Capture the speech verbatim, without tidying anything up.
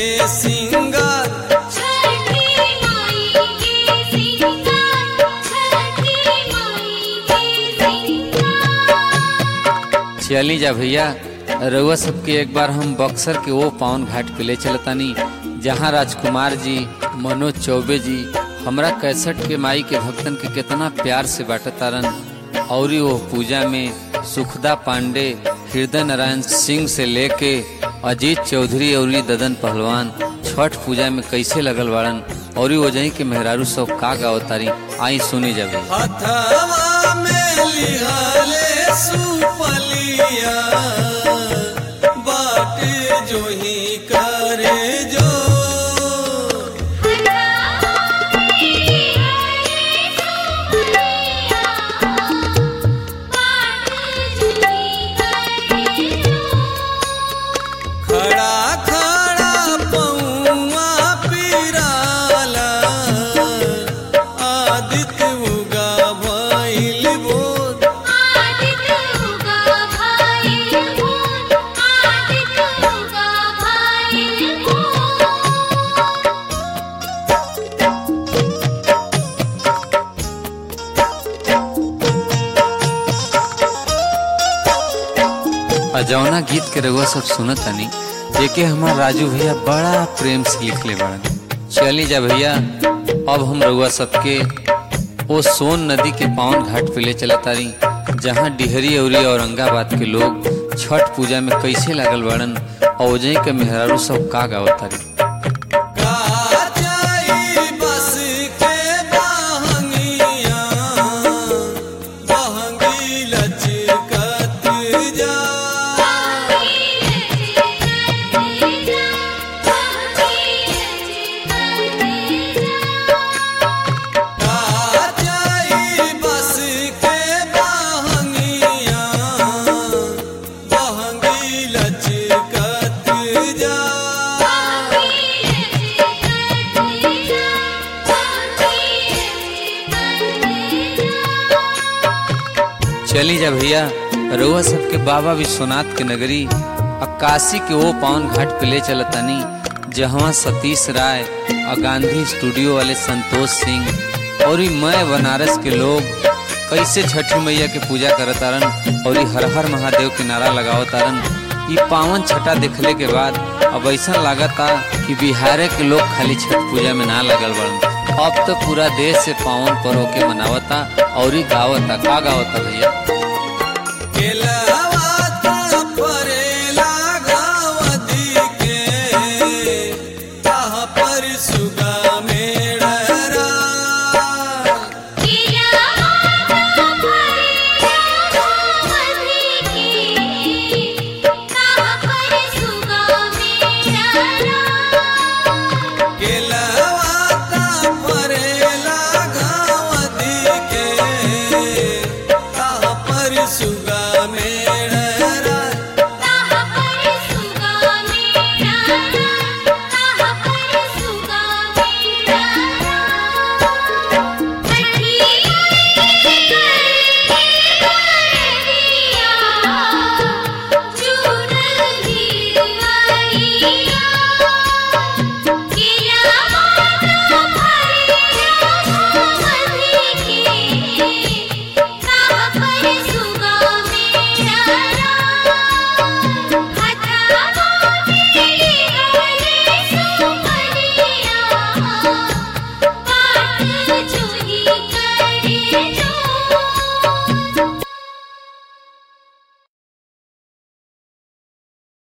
के सिंगार, छठी माई के सिंगार, छठी माई के सिंगार। चली जा भैया, रउआ सबके एक बार हम बक्सर के वो पावन घाट पे ले चलतानी जहाँ राजकुमार जी, मनोज चौबे जी हमरा कैसठ के माई के भक्तन के कितना प्यार से बाटतारन। और वो पूजा में सुखदा पांडे, हृदय नारायण सिंह से लेके अजीत चौधरी और ददन पहलवान छठ पूजा में कैसे लगल बाड़न और वो जही के मेहरारू सब का गावतारी। आई सुनी जाबे। हथवा में लिहाले सुपलिया, बाटे जो ही करे जो, खड़ा खड़ा पौआ पिराला, आदित्य उगा भइल बोल, आदित्य उगा भइल बोल, आदित्य उगा भइल बोल। अजौना गीत के रउआ सब सुनत तनी, जेके हमार राजू भैया बड़ा प्रेम से लिखले बाड़न। चली जा भैया, अब हम रउआ सबके वो सोन नदी के पावन घाट पे ले चला तारी जहाँ डिहरी और औरंगाबाद के लोग छठ पूजा में कैसे लागल बाड़न और जही के मेहरारू सब का गावतारी। काचाई बस के बहंगिया, बहंगी लचकत जा, काचाई बस के बहंगिया, बहंगी लचकत जा। चली जा भैया, रउआ सबके बाबा विश्वनाथ के नगरी अक्कासी के वो पावन घाट पे ले चलतानी जहाँ सतीश राय और गांधी स्टूडियो वाले संतोष सिंह और मैं बनारस के लोग कैसे छठी मैया के पूजा करतारन और हर हर महादेव के नारा लगावतारन। ये पावन छठा देखले के बाद अब ऐसा लागता कि बिहार के लोग खाली छठ पूजा में ना लगल बड़न, अब तो पूरा देश से पावन पर्व के मनावता और गावता। का गावता भैया?